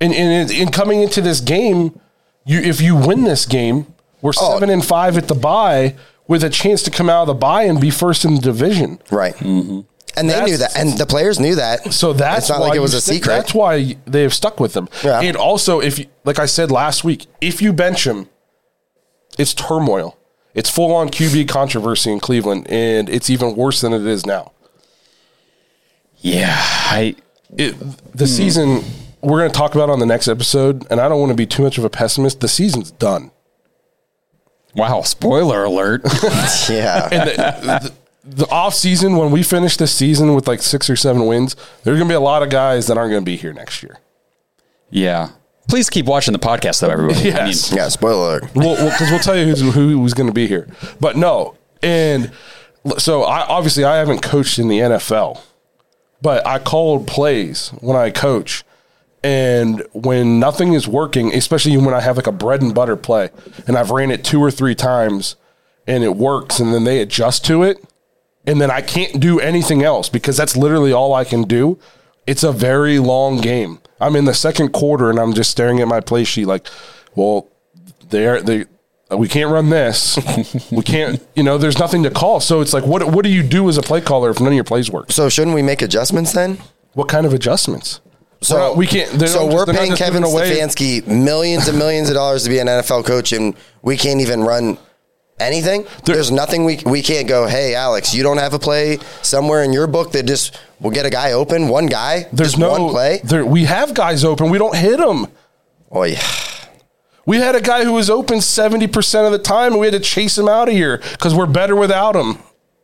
And in coming into this game, if you win this game, we're 7-5 at the bye with a chance to come out of the bye and be first in the division. Right. Mm-hmm. And they knew that, and the players knew that. So that's not like it was a secret. That's why they have stuck with them. Yeah. And also, like I said last week, if you bench him, it's turmoil. It's full-on QB controversy in Cleveland, and it's even worse than it is now. Yeah. The season, we're going to talk about on the next episode, and I don't want to be too much of a pessimist. The season's done. Wow, spoiler alert. Yeah. And the off season, when we finish this season with like 6 or 7 wins, there's going to be a lot of guys that aren't going to be here next year. Yeah. Please keep watching the podcast, though, everybody. Yes. Yeah, spoiler alert. Because we'll tell you who's going to be here. But no. And so I haven't coached in the NFL, but I called plays when I coach. And when nothing is working, especially when I have like a bread and butter play and I've ran it 2 or 3 times and it works and then they adjust to it, and then I can't do anything else because that's literally all I can do. It's a very long game. I'm in the second quarter and I'm just staring at my play sheet like, well, we can't run this. We can't, there's nothing to call. So it's like, what do you do as a play caller if none of your plays work? So shouldn't we make adjustments then? What kind of adjustments? So we can't. We're paying Kevin Stefanski millions and millions of dollars to be an NFL coach, and we can't even run anything. There's nothing we can't go. Hey, Alex, you don't have a play somewhere in your book that we'll get a guy open. One guy. There's one play. We have guys open. We don't hit them. Oh yeah. We had a guy who was open 70% of the time, and we had to chase him out of here because we're better without him.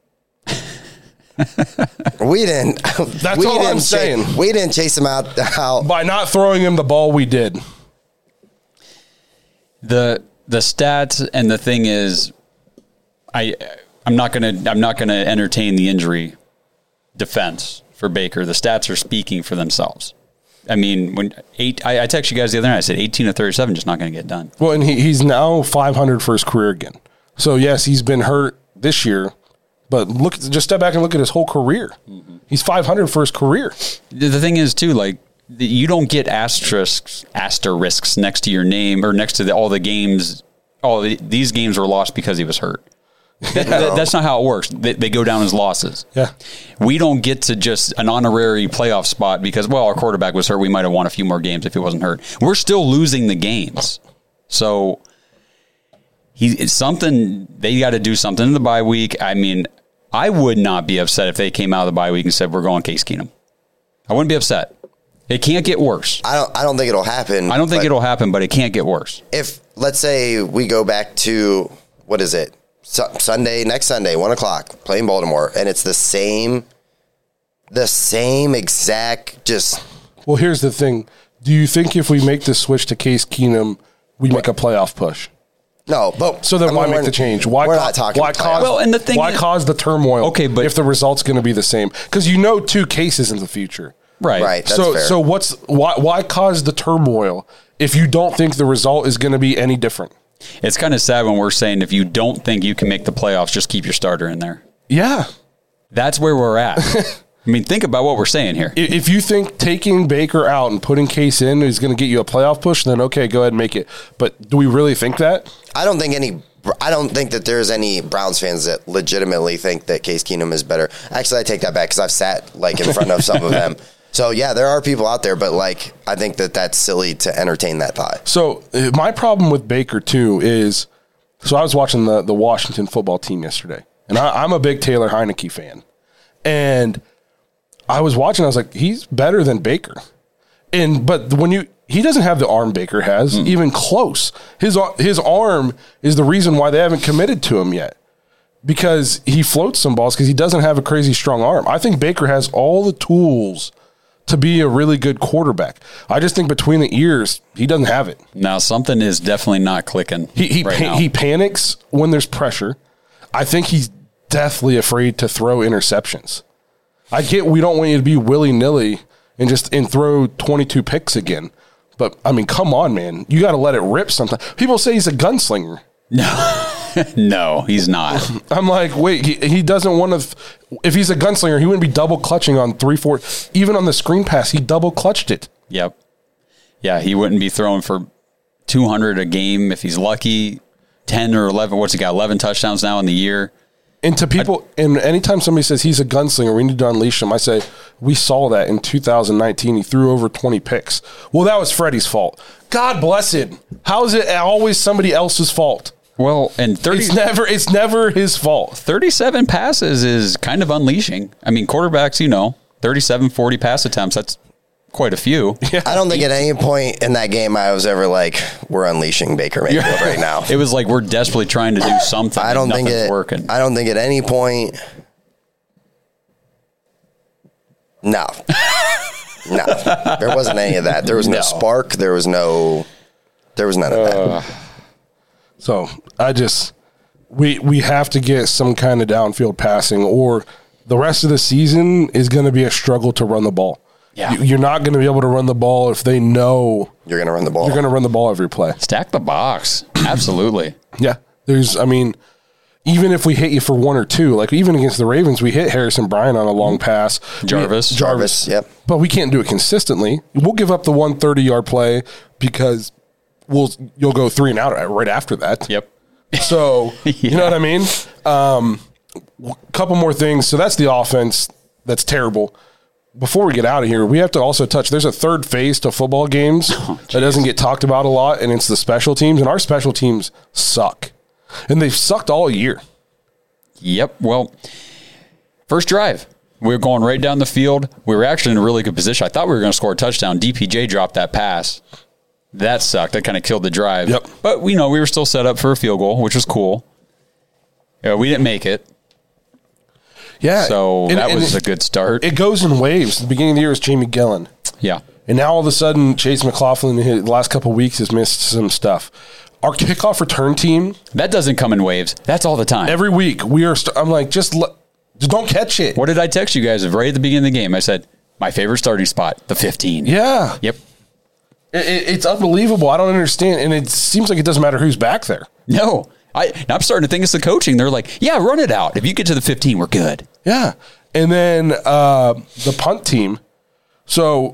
We didn't. That's all I'm saying. We didn't chase him out by not throwing him the ball. We did. The stats, and the thing is, I'm not gonna entertain the injury defense for Baker. The stats are speaking for themselves. I mean, I texted you guys the other night. I said 18 of 37 just not going to get done. Well, and he's now 500 for his career again. So yes, he's been hurt this year. But just step back and look at his whole career. Mm-hmm. He's 500 for his career. The thing is, too, like, you don't get asterisks next to your name or next to all the games. These games were lost because he was hurt. That's not how it works. They go down as losses. Yeah. We don't get to just an honorary playoff spot because, well, our quarterback was hurt. We might have won a few more games if he wasn't hurt. We're still losing the games. So it's something, they got to do something in the bye week. I mean, I would not be upset if they came out of the bye week and said, we're going Case Keenum. I wouldn't be upset. It can't get worse. I don't think it'll happen. I don't think it'll happen, but it can't get worse. If, let's say, we go back to, what is it? Next Sunday, 1:00, playing Baltimore, and it's the same exact just. Well, here's the thing. Do you think if we make the switch to Case Keenum, we make a playoff push? No, but so then why make the change? Why cause the turmoil? Okay, but if the result's going to be the same, because 2 cases in the future, right? That's so fair. So why cause the turmoil if you don't think the result is going to be any different? It's kind of sad when we're saying if you don't think you can make the playoffs, just keep your starter in there. Yeah, that's where we're at. I mean, think about what we're saying here. If you think taking Baker out and putting Case in is going to get you a playoff push, then okay, go ahead and make it. But do we really think that? I don't think that there's any Browns fans that legitimately think that Case Keenum is better. Actually, I take that back because I've sat in front of some of them. So yeah, there are people out there, but I think that that's silly to entertain that thought. So my problem with Baker too is, I was watching the Washington football team yesterday, and I'm a big Taylor Heineke fan, and I was watching. I was like, he's better than Baker, but he doesn't have the arm Baker has, even close. His arm is the reason why they haven't committed to him yet, because he floats some balls because he doesn't have a crazy strong arm. I think Baker has all the tools to be a really good quarterback. I just think between the ears, he doesn't have it. Now, something is definitely not clicking. He panics when there's pressure. I think he's deathly afraid to throw interceptions. I get we don't want you to be willy-nilly and throw 22 picks again. But, I mean, come on, man. You got to let it rip sometimes. People say he's a gunslinger. No, he's not. I'm like, wait, he doesn't want to. If he's a gunslinger, he wouldn't be double clutching on 3-4. Even on the screen pass, he double clutched it. Yep. Yeah, he wouldn't be throwing for 200 a game if he's lucky. 10 or 11. What's he got? 11 touchdowns now in the year. And to people, and anytime somebody says he's a gunslinger, we need to unleash him. I say, we saw that in 2019. He threw over 20 picks. Well, that was Freddie's fault. God bless it. How is it always somebody else's fault? Well, and it's never his fault. 37 passes is kind of unleashing. I mean, quarterbacks, 37, 40 pass attempts. That's quite a few. Yeah. I don't think at any point in that game I was ever like, we're unleashing Baker Mayfield right now. It was like we're desperately trying to do something. I don't think it's working. I don't think at any point. No. There wasn't any of that. There was no spark. There was none of that. So we have to get some kind of downfield passing, or the rest of the season is going to be a struggle to run the ball. Yeah. You're not going to be able to run the ball if they know you're going to run the ball. You're going to run the ball every play. Stack the box. Absolutely. Yeah. Even if we hit you for one or two, like even against the Ravens, we hit Harrison Bryant on a long pass. Jarvis, yep. But we can't do it consistently. We'll give up the 130-yard play because you'll go 3 and out right after that. Yep. So, You know what I mean? A couple more things. So that's the offense. That's terrible. Before we get out of here, we have to also there's a third phase to football games that doesn't get talked about a lot, and it's the special teams, and our special teams suck. And they've sucked all year. Yep. Well, first drive, we were going right down the field. We were actually in a really good position. I thought we were going to score a touchdown. DPJ dropped that pass. That sucked. That kind of killed the drive. Yep. But we were still set up for a field goal, which was cool. We didn't make it. Yeah. So that was a good start. It goes in waves. The beginning of the year is Jamie Gillen. Yeah. And now all of a sudden, Chase McLaughlin in the last couple of weeks has missed some stuff. Our kickoff return team. That doesn't come in waves. That's all the time. Every week, I'm like, just don't catch it. What did I text you guys right at the beginning of the game? I said, my favorite starting spot, the 15. Yeah. Yep. It's unbelievable. I don't understand. And it seems like it doesn't matter who's back there. No. I'm starting to think it's the coaching. They're like, yeah, run it out. If you get to the 15, we're good. Yeah. And then the punt team. So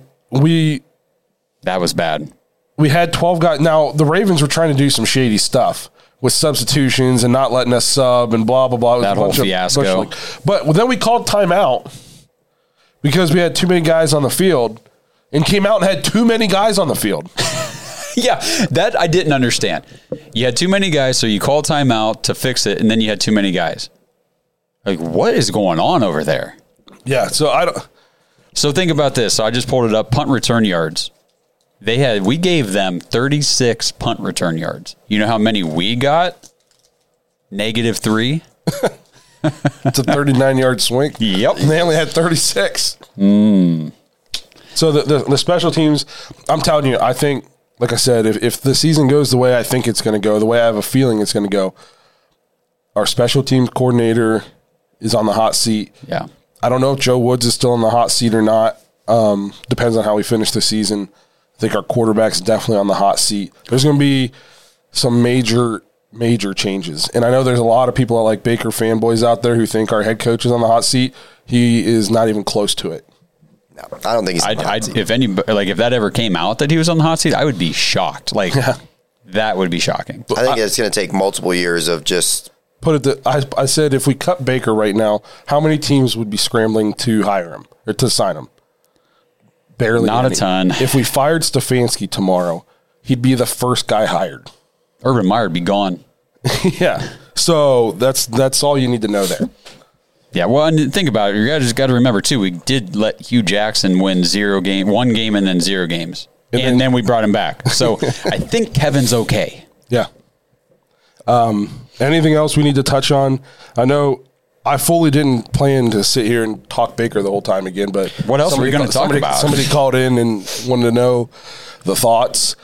that was bad. We had 12 guys. Now, the Ravens were trying to do some shady stuff with substitutions and not letting us sub and blah, blah, blah. That whole fiasco. But then we called timeout because we had too many guys on the field and came out and had too many guys on the field. Yeah, that I didn't understand. You had too many guys, so you called timeout to fix it, and then you had too many guys. Like, what is going on over there? Yeah, So think about this. So I just pulled it up. Punt return yards. We gave them 36 punt return yards. You know how many we got? -3. It's a 39-yard swing. Yep. And they only had 36. So the special teams, I'm telling you, I think, like I said, if the season goes the way I think it's going to go, the way I have a feeling it's going to go, our special teams coordinator is on the hot seat. Yeah. I don't know if Joe Woods is still on the hot seat or not. Depends on how we finish the season. I think our quarterback's definitely on the hot seat. There's going to be some major changes. And I know there's a lot of people that like Baker fanboys out there who think our head coach is on the hot seat. He is not even close to it. No, I don't think he's on the hot seat. If that ever came out that he was on the hot seat, I would be shocked. That would be shocking. I think it's going to take multiple years of just... I said if we cut Baker right now, how many teams would be scrambling to hire him or to sign him? Barely Not any. a ton. If we fired Stefanski tomorrow, he'd be the first guy hired. Urban Meyer would be gone. Yeah. So that's all you need to know there. Yeah, well, and think about it. You guys just got to remember, too, we did let Hugh Jackson win 1 game and then 0 games. And then we brought him back. So I think Kevin's okay. Yeah. Anything else we need to touch on? I know I fully didn't plan to sit here and talk Baker the whole time again, but what else were you going to talk about? Somebody called in and wanted to know the thoughts.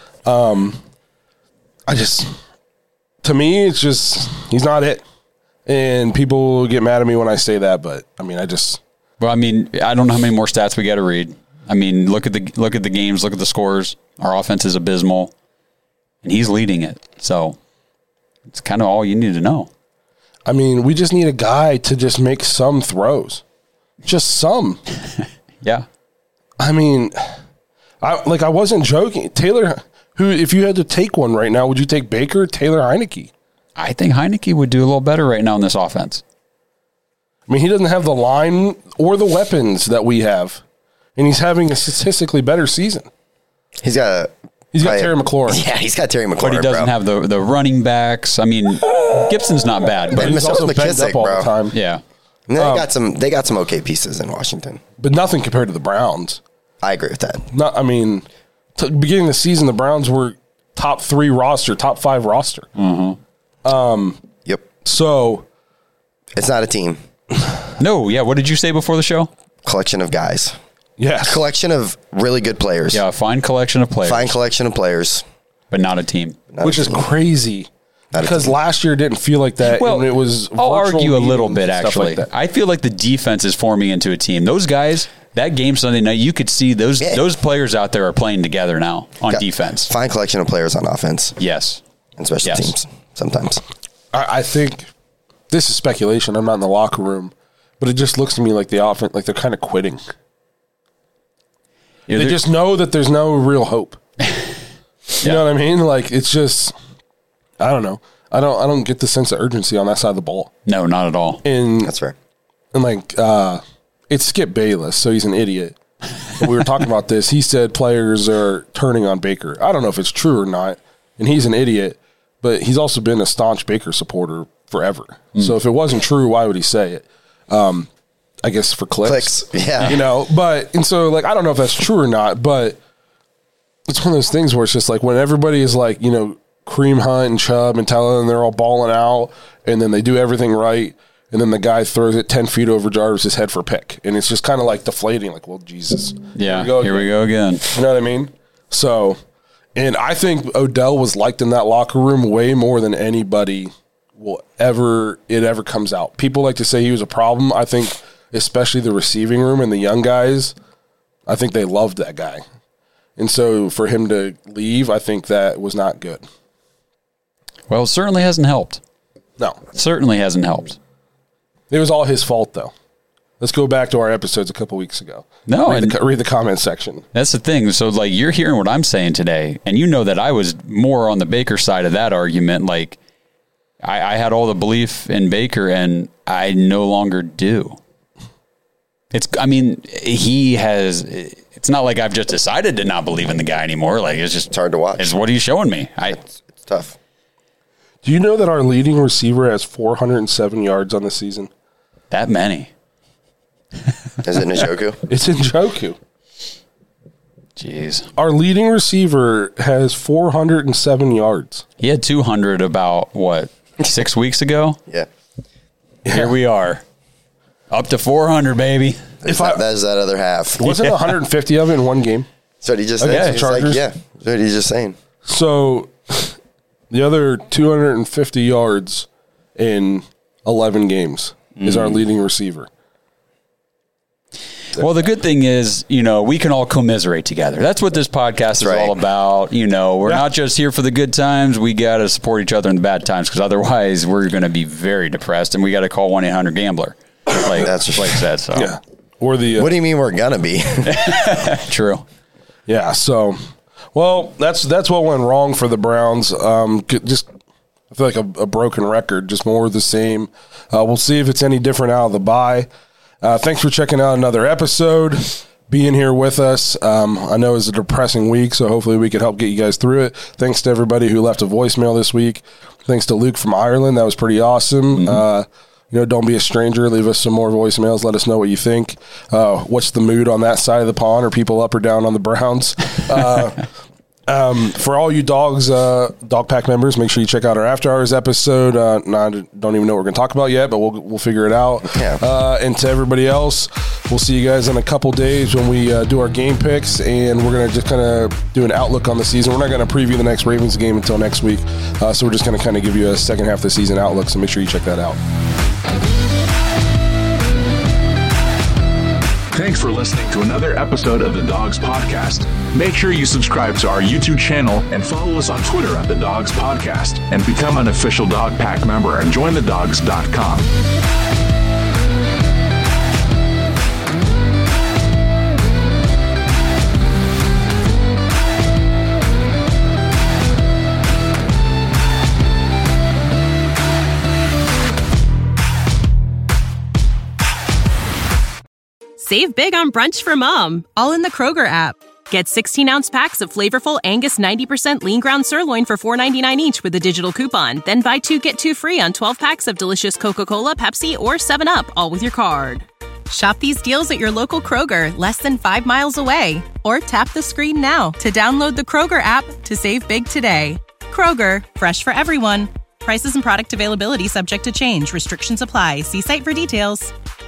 To me, it's just he's not it, and people get mad at me when I say that. But Well, I don't know how many more stats we got to read. Look at the games, look at the scores. Our offense is abysmal, and he's leading it. So it's kind of all you need to know. We just need a guy to just make some throws. Just some. Yeah. I wasn't joking. Taylor, if you had to take one right now, would you take Baker, Taylor, Heineke? I think Heineke would do a little better right now in this offense. I mean, he doesn't have the line or the weapons that we have, and he's having a statistically better season. He's got Terry McLaurin. Yeah, he's got Terry McLaurin, but he doesn't have the running backs. I mean, Gibson's not bad, but he's also banged up all the time. Yeah, and they got some okay pieces in Washington, but nothing compared to the Browns. I agree with that. Beginning of the season, the Browns were top 5 roster. Mm-hmm. Yep. So it's not a team. No, yeah. What did you say before the show? Collection of guys. Yes. Collection of really good players. Yeah, a fine collection of players. But not a team. Which is crazy. Because last year didn't feel like that. Well, and it was I'll argue a little bit, actually. Like I feel like the defense is forming into a team. Those guys, that game Sunday night, you could see those players out there are playing together now on defense. Fine collection of players on offense. Yes. And special teams sometimes. I think this is speculation. I'm not in the locker room. But it just looks to me like the offense, like they're kind of quitting. Yeah, they just know that there's no real hope. You know what I mean? Like, it's just, I don't know. I don't get the sense of urgency on that side of the ball. No, not at all. And that's fair. And it's Skip Bayless, so he's an idiot. But we were talking about this. He said players are turning on Baker. I don't know if it's true or not. And he's an idiot, but he's also been a staunch Baker supporter forever. So if it wasn't true, why would he say it? I guess for clicks. Yeah. And so like, I don't know if that's true or not, but it's one of those things where it's just like when everybody is like, Kareem Hunt and Chubb and telling them they're all balling out and then they do everything right. And then the guy throws it 10 feet over Jarvis's head for a pick. And it's just kind of like deflating, like, well, Jesus. Yeah, here we go again. You know what I mean? So, and I think Odell was liked in that locker room way more than anybody ever comes out. People like to say he was a problem. I think especially the receiving room and the young guys, I think they loved that guy. And so for him to leave, I think that was not good. Well, it certainly hasn't helped. No. Certainly hasn't helped. It was all his fault, though. Let's go back to our episodes a couple weeks ago. No. Read the comment section. That's the thing. So, like, you're hearing what I'm saying today, and you know that I was more on the Baker side of that argument. Like, I had all the belief in Baker, and I no longer do. It's not like I've just decided to not believe in the guy anymore. Like, it's hard to watch. It's what he's showing me. It's tough. Do you know that our leading receiver has 407 yards on the season? That many. Is it Njoku? It's Njoku. Jeez. Our leading receiver has 407 yards. He had 200 about, 6 weeks ago? Yeah. Here we are. Up to 400, baby. That is that other half. Wasn't 150 of it in one game? So he just said? Chargers? That's what he's just saying. So the other 250 yards in 11 games is our leading receiver. Well, the good thing is, we can all commiserate together. That's what this podcast is all about. We're not just here for the good times. We got to support each other in the bad times because otherwise we're going to be very depressed and we got to call 1-800-GAMBLER. Like that's just like said. So yeah. Or the what do you mean we're gonna be? True. Yeah. So, well, that's what went wrong for the Browns. Just I feel like a broken record, just more of the same. We'll see if it's any different out of the bye. Thanks for checking out another episode, being here with us. I know it's a depressing week, so hopefully we can help get you guys through it. Thanks to everybody who left a voicemail this week. Thanks to Luke from Ireland. That was pretty awesome. Don't be a stranger. Leave us some more voicemails. Let us know what you think. What's the mood on that side of the pond? Are people up or down on the Browns? For all you dogs, Dog Pack members, make sure you check out our After Hours episode. I don't even know what we're going to talk about yet, but we'll figure it out. Yeah. And to everybody else, we'll see you guys in a couple days when we do our game picks, and we're going to just kind of do an outlook on the season. We're not going to preview the next Ravens game until next week, so we're just going to kind of give you a second half of the season outlook, so make sure you check that out. Thanks for listening to another episode of the Dogs Podcast. Make sure you subscribe to our YouTube channel and follow us on Twitter at the Dogs Podcast and become an official Dog Pack member at jointhedogs.com. Save big on brunch for mom, all in the Kroger app. Get 16-ounce packs of flavorful Angus 90% lean ground sirloin for $4.99 each with a digital coupon. Then buy 2, get 2 free on 12 packs of delicious Coca-Cola, Pepsi, or 7-Up, all with your card. Shop these deals at your local Kroger, less than 5 miles away. Or tap the screen now to download the Kroger app to save big today. Kroger, fresh for everyone. Prices and product availability subject to change. Restrictions apply. See site for details.